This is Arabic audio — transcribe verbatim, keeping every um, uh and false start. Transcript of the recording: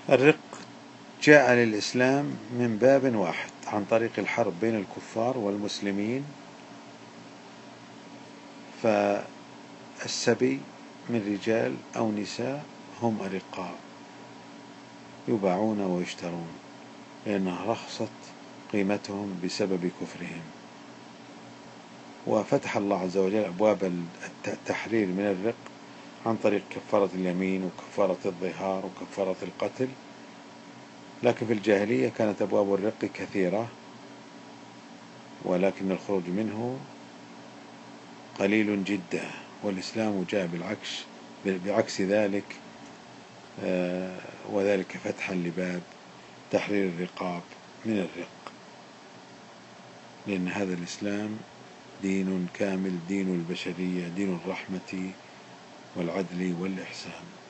الرق جاء للإسلام من باب واحد، عن طريق الحرب بين الكفار والمسلمين، فالسبي من رجال أو نساء هم أرقاء يباعون ويشترون، لأنها رخصت قيمتهم بسبب كفرهم. وفتح الله عز وجل أبواب التحرير من الرق عن طريق كفارة اليمين وكفارة الظهار وكفارة القتل. لكن في الجاهلية كانت أبواب الرق كثيرة، ولكن الخروج منه قليل جدا، والإسلام جاء بالعكس بعكس ذلك، وذلك فتحا لباب تحرير الرقاب من الرق، لأن هذا الإسلام دين كامل، دين البشرية، دين الرحمة والعدل والإحسان.